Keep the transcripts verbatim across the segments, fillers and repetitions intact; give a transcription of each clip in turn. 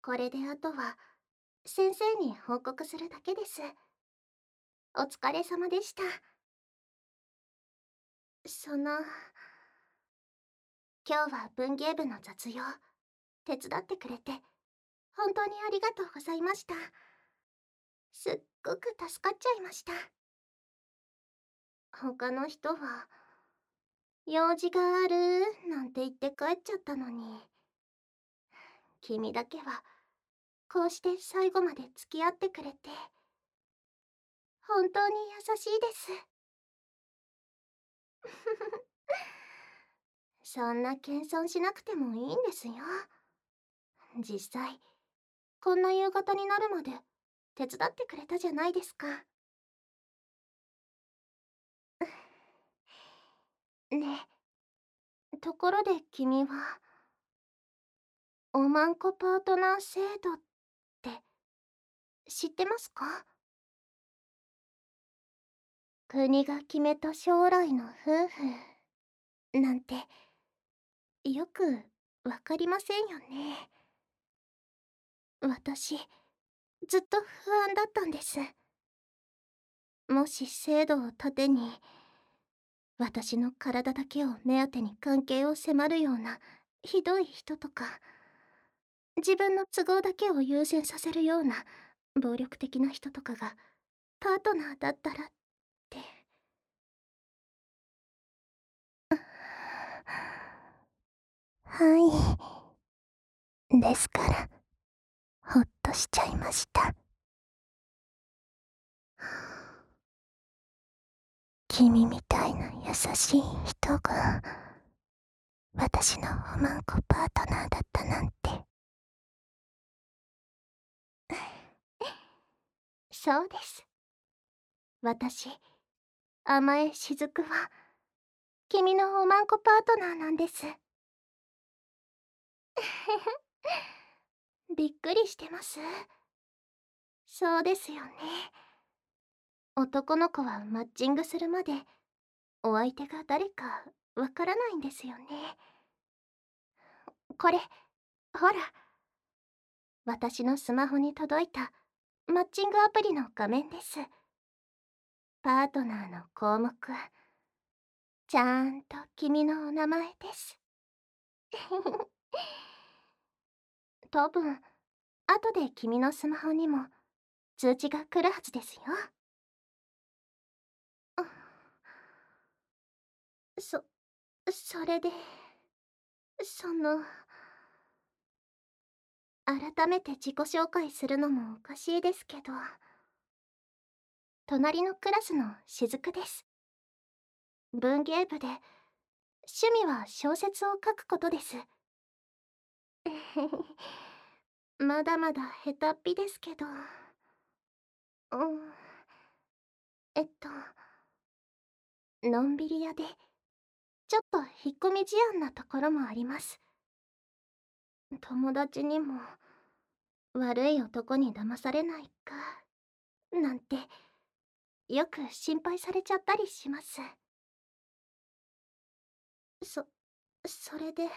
これであとは先生に報告するだけです。お疲れ様でした。その、今日は文芸部の雑用、手伝ってくれて、本当にありがとうございました。すっごく助かっちゃいました。他の人は、用事があるなんて言って帰っちゃったのに、君だけは、こうして最後まで付き合ってくれて、本当に優しいです。そんな謙遜しなくてもいいんですよ。実際、こんな夕方になるまで手伝ってくれたじゃないですか。ねえ、ところで君は、おまんこパートナー制度って知ってますか？国が決めた将来の夫婦なんてよくわかりませんよね。私、ずっと不安だったんです。もし制度を盾に、私の体だけを目当てに関係を迫るようなひどい人とか、自分の都合だけを優先させるような暴力的な人とかがパートナーだったらって。はい。ですから、ほっとしちゃいました。君みたいな優しい人が、私のおまんこパートナーだったなんて。そうです。私、甘えしずくは、君のおまんこパートナーなんです。びっくりしてます。そうですよね。男の子はマッチングするまで、お相手が誰かわからないんですよね。これ、ほら、私のスマホに届いたマッチングアプリの画面です。パートナーの項目、ちゃんと君のお名前です。多分、後で君のスマホにも通知が来るはずですよ。あ、そ、それで、その、改めて自己紹介するのもおかしいですけど、隣のクラスのしずくです。文芸部で、趣味は小説を書くことです。まだまだ下手っぴですけど、うん、えっと、のんびり屋で、ちょっと引っ込み思案なところもあります。友達にも、悪い男に騙されないか、なんて、よく心配されちゃったりします。そ、それで、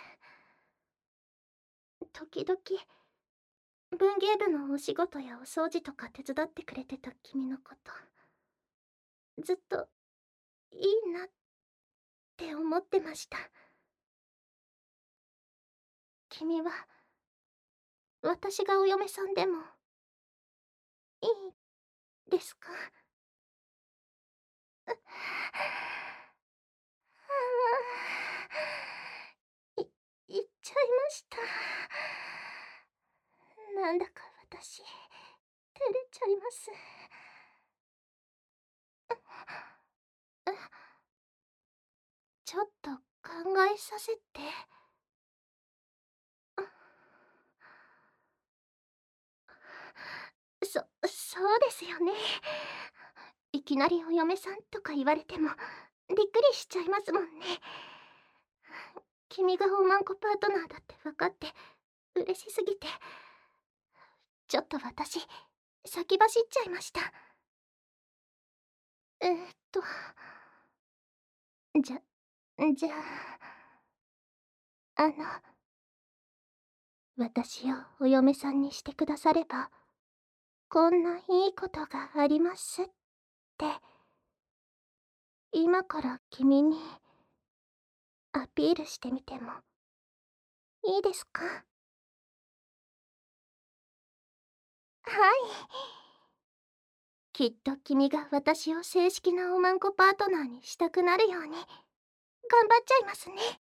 時々、文芸部のお仕事やお掃除とか手伝ってくれてた君のこと、ずっと、いいなって思ってました。君は、私がお嫁さんでも、いいですか？い、言っちゃいました。なんだか私、照れちゃいます。ちょっと考えさせて。そ、そうですよね。いきなりお嫁さんとか言われても、びっくりしちゃいますもんね。君がおまんこパートナーだって分かって、嬉しすぎて、ちょっと私、先走っちゃいました。えーっと、じゃ、じゃあ、あの、 私をお嫁さんにしてくだされば、こんないいことがありますって、今から君にアピールしてみてもいいですか？はい。きっと君が私を正式なおまんこパートナーにしたくなるように頑張っちゃいますね。